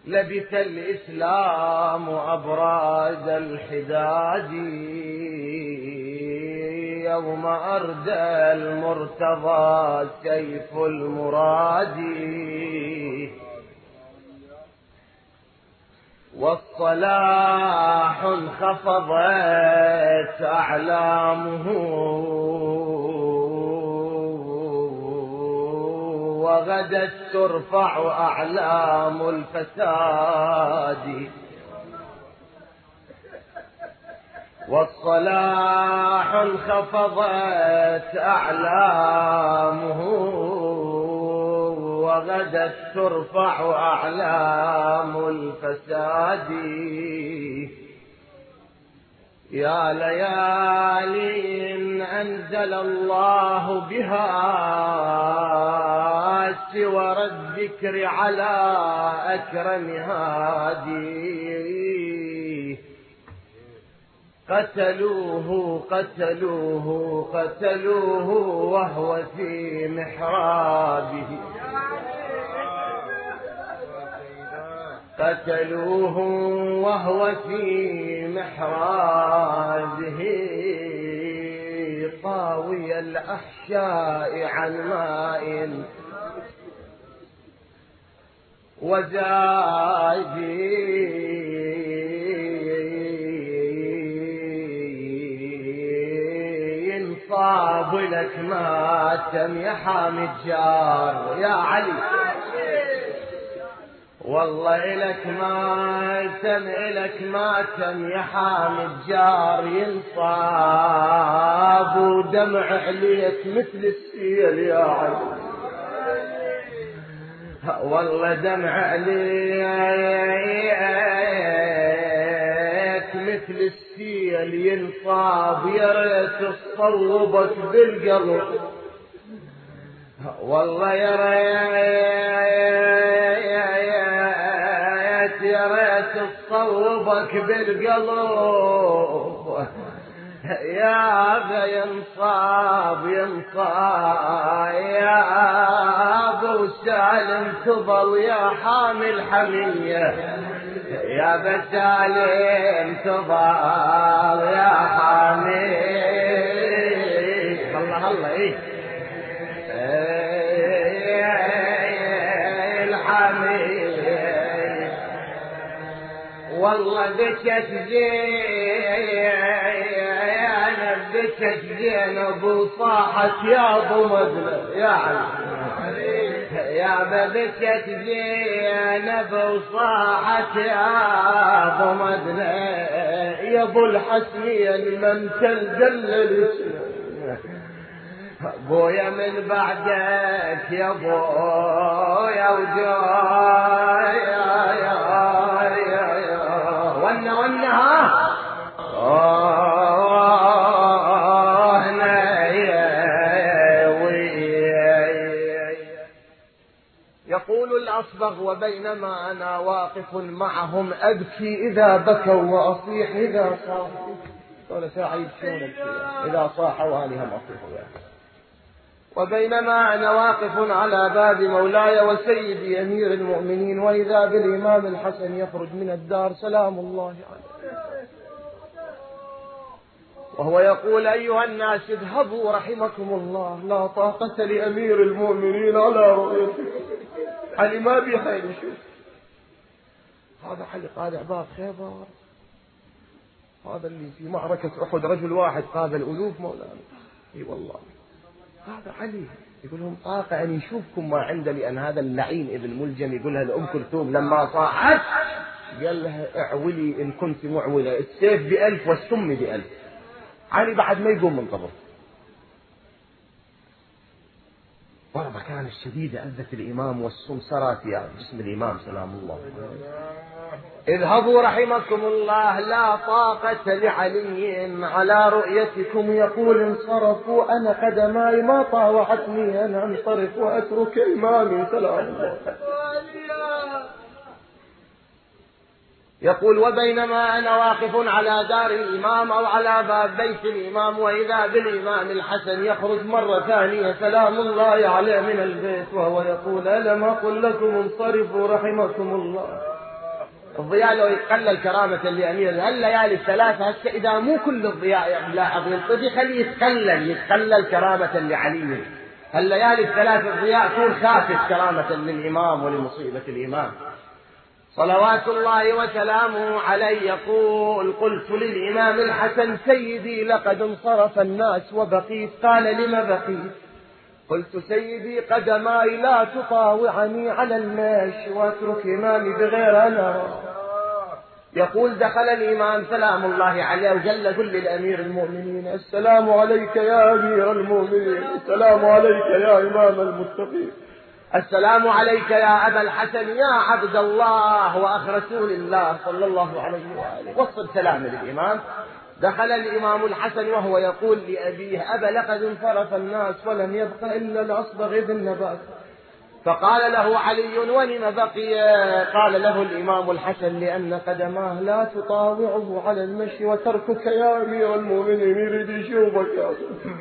لبث الإسلام أبراج الحداد يوم أردى المرتضى سيف المراد، والصلاح انخفضت أعلامه وغدت ترفع أعلام الفساد، والصلاح انخفضت أعلامه وغدت ترفع أعلام الفساد. يا ليالي أنزل الله بها سور الذكر على أكرم هادي، قتلوه قتلوه قتلوه وهو في محرابه، قتلوه وهو في محرابه طاوي الأحشاء عن ماء وزاجي، صاب لك ماتم يا حامد جار يا علي، والله إلك ماتم إلك ماتم يا حامد جار ينصاب ودمع عليك مثل السيل يا علي، والله دمع عليك مثل السيل ينصاب، يا ريت تصوبك بالقلب، والله يا ريت تصوبك بالقلب، يا ابا ينصاب ينصاب يا ابو سالم تظل يا حامل حمية، يا ابا سالم تظل يا حامل الله الله ايه الحمية، والله بكت بكت زينب وصاحت يا ابو مدنة يا علي، يا بكت زينب وصاحت يا ابو مدنة، يا ابو الحسنين من تلدلل بويا من بعدك يا بويا وجايا يا ونا ها يقول الأصبغ وبينما أنا واقف معهم أبكي إذا بكوا وأصيح إذا صاحوا، قال ساعد شون إذا صاحوا آلهم أصيحوا، وبينما أنا واقف على باب مولاي وسيدي أمير المؤمنين وإذا بالإمام الحسن يخرج من الدار سلام الله عليه وهو يقول أيها الناس اذهبوا رحمكم الله، لا طاقة لأمير المؤمنين على رؤيتكم. علي ما بيحيل يشوف هذا علي قادع باب خيبر، هذا اللي في معركة أحد رجل واحد قابل ألوف مولانا، اي والله هذا علي يقول لهم طاقة أن يشوفكم ما عنده، لأن هذا اللعين ابن ملجم يقولها لأم كلثوم لما صاحت قال لها اعولي إن كنت معولة، السيف ب1000 والسم ب1000. علي بعد ما يقوم من قبر، ضربة كانت شديدة أذت الإمام والسم سرت يا جسم الإمام سلام الله. اذهبوا رحمكم الله، لا طاقة لعلي على رؤيتكم. يقول انصرفوا، أنا قدماي ما طاوعتني أن أنصرف وأترك إمامي سلام الله. يقول وبينما أنا واقف على دار الإمام أو على باب بيت الإمام وإذا بالإمام الحسن يخرج مرة ثانية سلام الله عليه من البيت وهو يقول ألم أقل لكم انصرفوا رحمكم الله. الضياء لو يقلل كرامة لأمير هالليالي الثلاثة هسه إذا مو كل الضياء لاحظ ينطفي خليه يتقلل كرامة لعلي. هالليالي الثلاثة الضياء تكون خافت كرامة للإمام ولمصيبة الإمام صلوات الله وسلامه عليه. يقول قلت للإمام الحسن سيدي لقد انصرف الناس وبقيت. قال لم بقيت؟ قلت سيدي قدماي لا تطاوعني على المشي واترك إمامي بغير أنا. يقول دخل الإمام سلام الله عليه وجل قل للأمير المؤمنين السلام عليك يا أمير المؤمنين، السلام عليك يا إمام المتقين، السلام عليك يا أبا الحسن يا عبد الله وأخ رسول الله صلى الله عليه وآله. وصل سلام للإمام. دخل الإمام الحسن وهو يقول لأبيه أبا لقد انصرف الناس ولم يبق إلا الأصبغ ذي النبات. فقال له علي ولم بقي؟ قال له الإمام الحسن لأن قدماه لا تطاوعه على المشي وتركك يا أمير المؤمنين يريد يشوفك.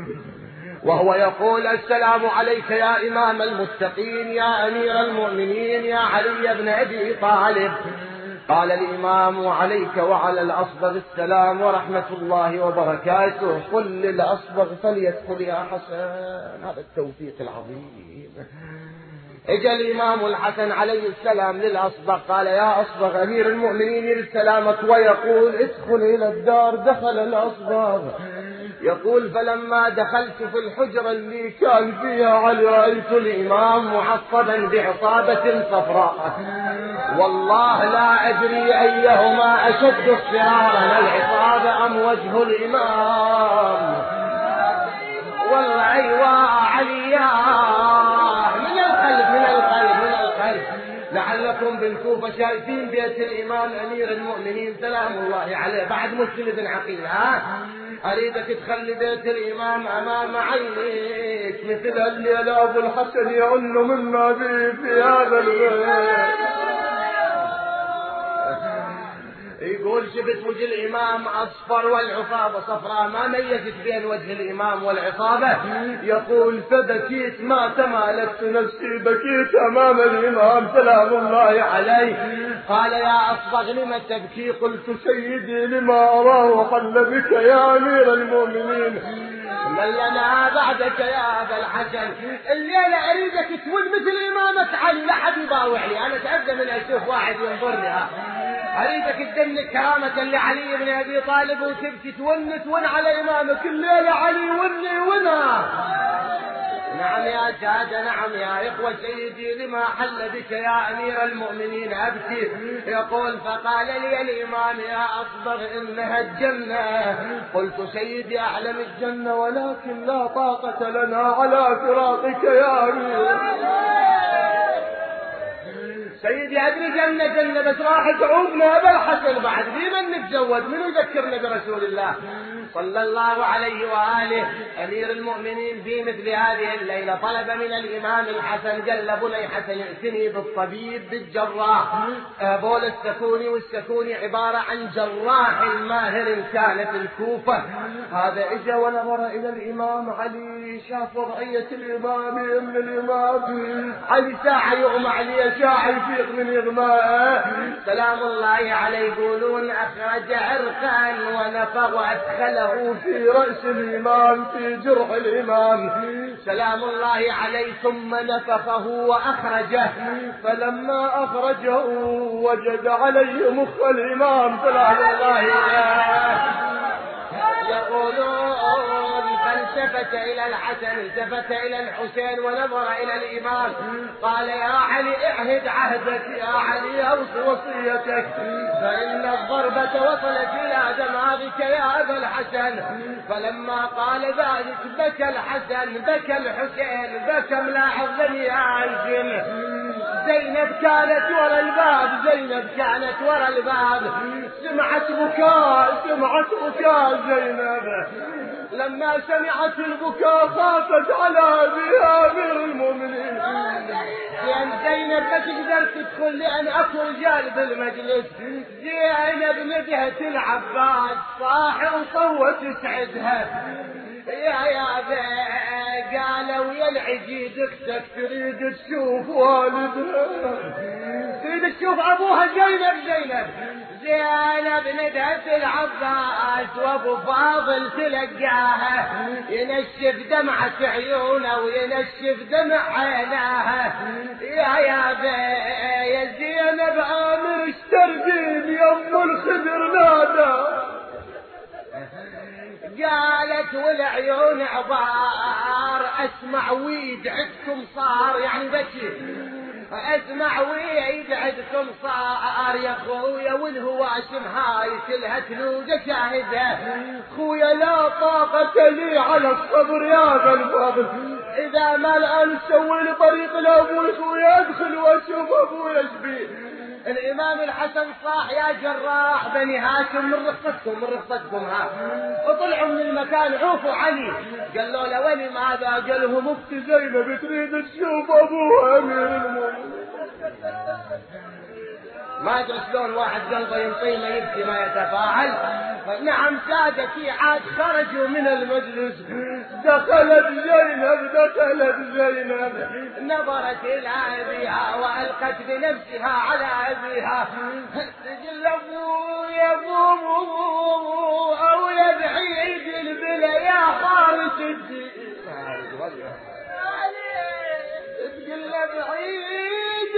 وهو يقول السلام عليك يا إمام المتقين يا أمير المؤمنين يا علي بن أبي طالب. قال الإمام عليك وعلى الأصبغ السلام ورحمة الله وبركاته. قل للأصبغ فليدخل يا حسن. هذا التوفيق العظيم. اجى الإمام الحسن عليه السلام للأصبغ قال يا أصبغ أمير المؤمنين يرد سلامك ويقول ادخل إلى الدار. دخل الأصبغ يقول فلما دخلت في الحجرة اللي كان فيها علي رأيت الإمام معصبا بعصابة صفراء والله لا أدري أيهما أشد اصفرارا العصابة أم وجه الإمام. والله أيوة علياه من القلب لعلكم بالكوفة شايفين بيت الإمام أمير المؤمنين سلام الله عليه بعد مسلم بن عقيل. أريدك تخلي بيت الإمام أمام عينيك مثل الليلة أبو الحسن يعن مما به في هذا البيت. يقول شفت وجه الإمام أصفر والعصابة صفراء ما ميزت بين وجه الإمام والعصابة. يقول فبكيت ما تمالكت نفسي بكيت أمام الإمام سلام الله عليه. قال يا أصبغ لما تبكي؟ قلت سيدي لما أراه حل بك يا أمير المؤمنين من لنا بعدك يا أبا الحسن. الليلة أريدك تون مثل إمامك علي لا حد يباوع لي أنا أتأذى من أشوف واحد ينظرني. أريدك تدنك كرامة لعلي بن أبي طالب وتبكي تون على إمامك الليلة علي ونا. نعم يا سادة نعم يا إخوة سيدي لما حل بك يا أمير المؤمنين أبكي. يقول فقال لي الإمام يا أصبغ إنها الجنة. قلت سيدي أعلم الجنة ولكن لا طاقة لنا على فراقك يا أمير. سيدي أدري جنة بس راح تعودنا أبا الحسن بعد بمن نتزود من يذكرنا برسول الله صلى الله عليه وآله. أمير المؤمنين في مثل هذه الليلة طلب من الإمام الحسن قال بني حسن ائتني بالطبيب بالجراح. بول السكوني والسكوني عبارة عن جراح ماهر كانت الكوفة. هذا اجى ونظر إلى الإمام علي شاف وضعية الإمام من الإمام علي ساعة يغمى عليه ساعة يفيق من إغماء سلام الله عليه. يقولون أخرج عرقا ونفض وأدخله في رأس الإمام في جرح الإمام سلام الله عليه ثم نفخه وأخرجه. فلما أخرجه وجد عليه مخ الإمام سلام الله عليه. يقولون فالتفت إلى الحسن التفت إلى الحسين ونظر إلى الإمام قال يا علي اعهد عهدك يا علي أوصي وصيتك فإن الضربة وصلت إلى دماغك يا أبا الحسن. فلما قال ذلك بكى الحسن بكى الحسين بكى ملاحظ بني هاشم. زينب كانت ورا الباب زينب كانت ورا الباب سمعت بكاء زينب. لما سمعت البكاء خافت على أبيها أمير المؤمنين لأن زينب ما تقدر تدخل لأن أكو رجال بالمجلس. زينب ندهت العباس صاح وصوت تسعدها يا قالوا يا العجيد اختك تريد تشوف والدها تريد تشوف ابوها زينب ندهت العباس وابو فاضل تلقاها ينشف دمعة عيونه وينشف دمع عيناها. يا زينب عامر اشترقين يا ام الخضر نادى. قالت والعيون عبار اسمع ويد عندكم صار يعني بكي اسمع ويد عندكم صار يا خويا والهواشم هاي كلها تلوقة شاهدة. خويا لا طاقة لي على الصبر يا ذا الفضل اذا ما الان سوي لي طريق لابوي خويا ادخل واشوف ابوي ايش بيه. الامام الحسن صاح يا جراح بني هاشم من رخصتكم ها. وطلعوا من المكان عوفوا علي قال له ولي ماذا؟ قال لهم اختي زينب تريد تشوف ابوها امير المؤمنين. ما ادري شلون واحد قلبه ينطي ما يبكي ما يتفاعل. نعم سادتي عاد خرجوا من المجلس. دخلت زينب نظرت الى ابيها والقت بنفسها على ابيها تقول يا ابو او يا بعيد البلا يا خارج الدين. تقول بعيد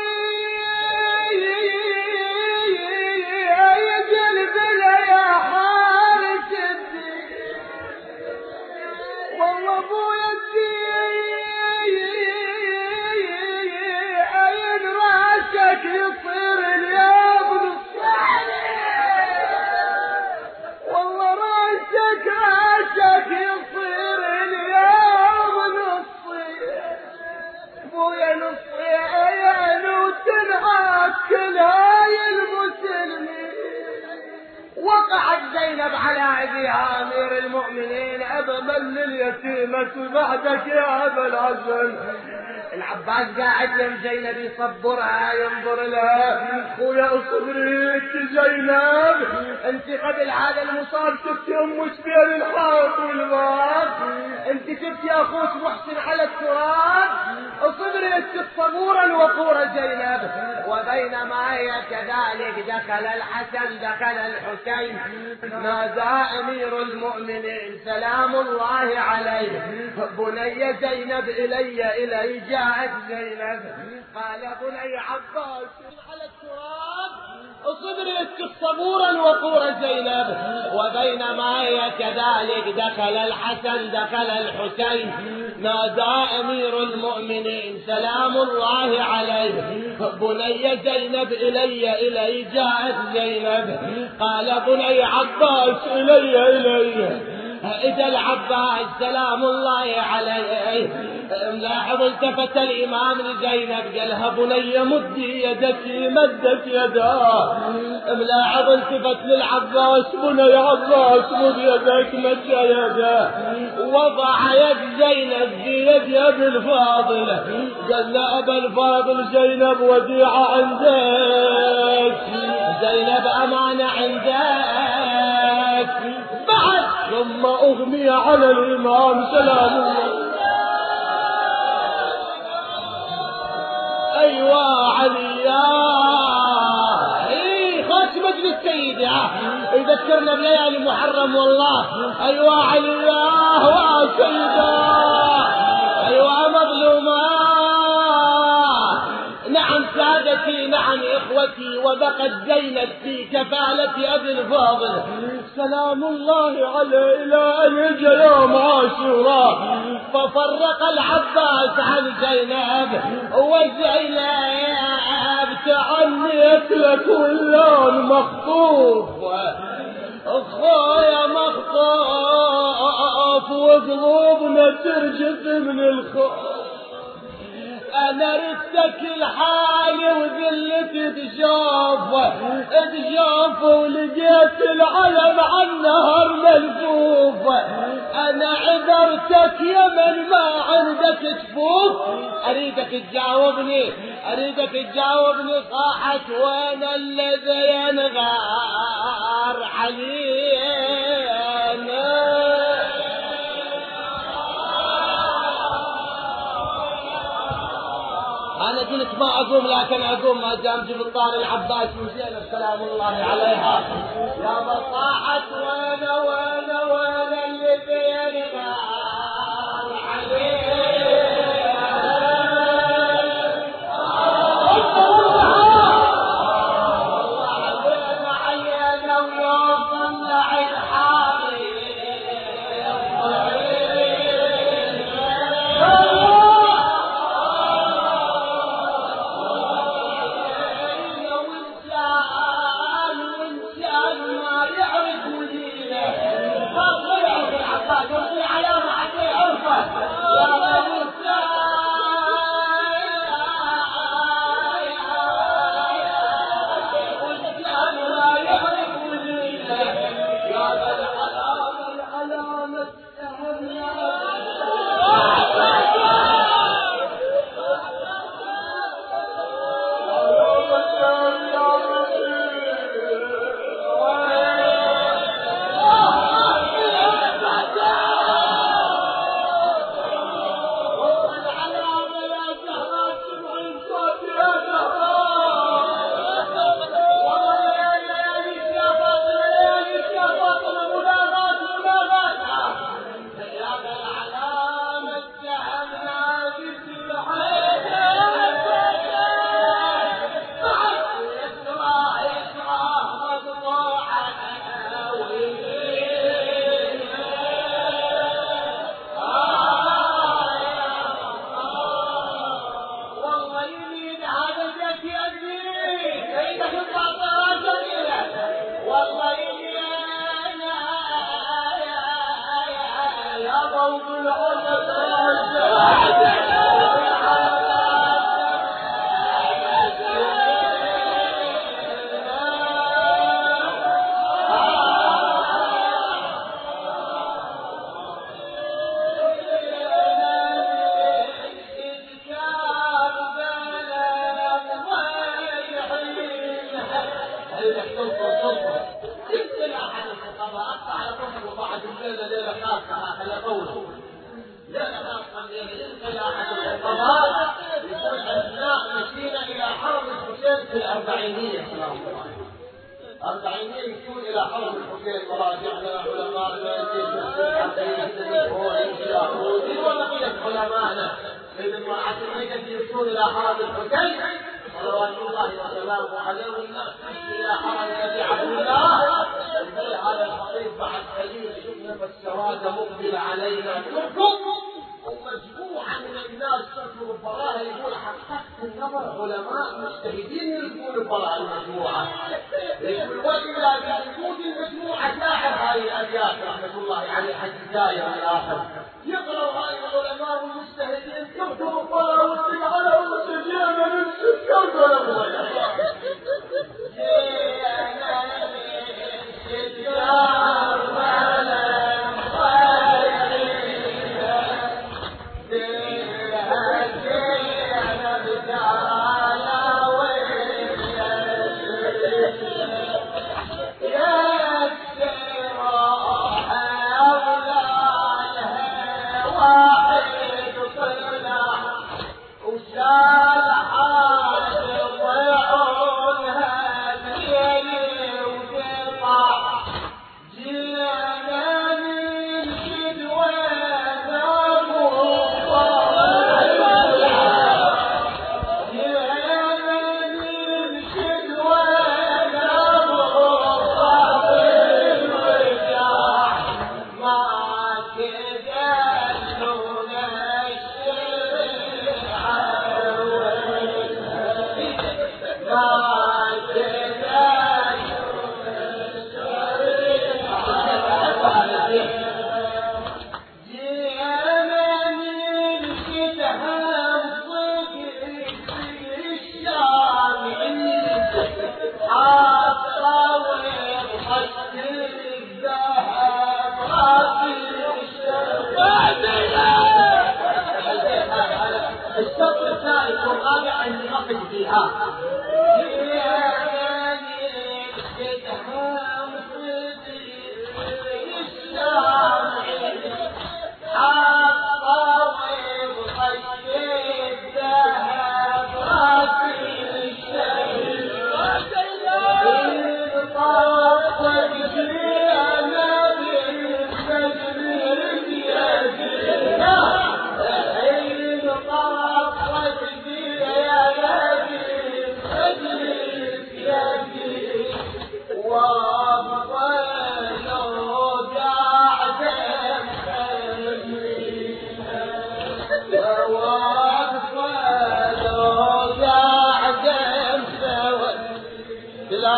والله ابويا عين راسك يصير اليوم والله راسك يصير اليوم نصي. ابويا نصي عين وتنعاد كل هاي المسلمين. وقعت زينب على ابيها امير المؤمنين ابا من اليتيمة بعدك يا ابا العسل. العباس قاعد يم زينب يصبرها ينظر لها. خويا اصبري انت زينب انت قبل هذا المصاب شفتي امك بين الحائط والباب انت شفتي اخوك محسن على التراب. اصبري انت صبورا وقورا زينب. وبينما هي كذلك دخل الحسين نادى امير المؤمنين سلام الله عليه بني زينب الي جاءت زينب. قال بني عباس على التراب اصبري صبورا وقورا زينب. وبينما هي كذلك دخل الحسين نادى امير المؤمنين سلام الله عليه بني زينب الي جاءت زينب. قال بني عباس الي إذا العباس سلام الله عليه. ملاحظ التفت الإمام لزينب قالها بني مدي يدك مدت يداه. ملاحظ التفت للعباس بني عباس مد يدك مد يداه. وضع يد زينب في يد أبي الفاضل قال له أبا الفاضل زينب وديعة عندك زينب أمانة عندك. بعد ثم أغمي على الإمام سلام الله. أيوة علي خاش مجلس سيدي يذكرنا بليالي محرم والله. أيوة علي وسيدة أيوة مظلومة. نعم سادتي نعم إخوتي. وبقت زينب في كفالة أبي الفاضل سلام الله عليه إلى أن يجي يوم عاشوراء. ففرق العباس عن زينب وزينب تعنيت لك واللون مخطوف اخويا مخطوف وقلوبنا ترجف من الخوف. انا ردتك الحالي وذلتي تشوف ولقيت العلم على النهر ملفوف. انا عذرتك يا من ما عندك تفوف. اريدك تجاوبني صاحت وين الذي ينغار علينا. أنا قلت ما أقوم لكن أقوم ما جام جبل العباس وزينب سلام الله عليها يا بطاحة وين اللي بيننا عليه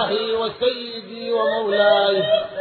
إلهي وسيدي ومولاي